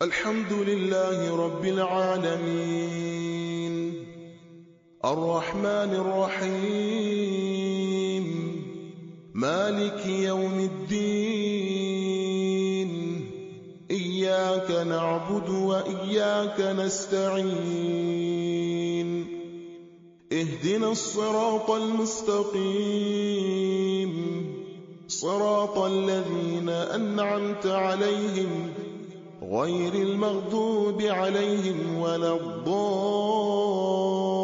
الحمد لله رب العالمين الرحمن الرحيم مالك يوم الدين إياك نعبد وإياك نستعين اهدنا الصراط المستقيم صراط الذين أنعمت عليهم غير المغضوب عليهم ولا الضالين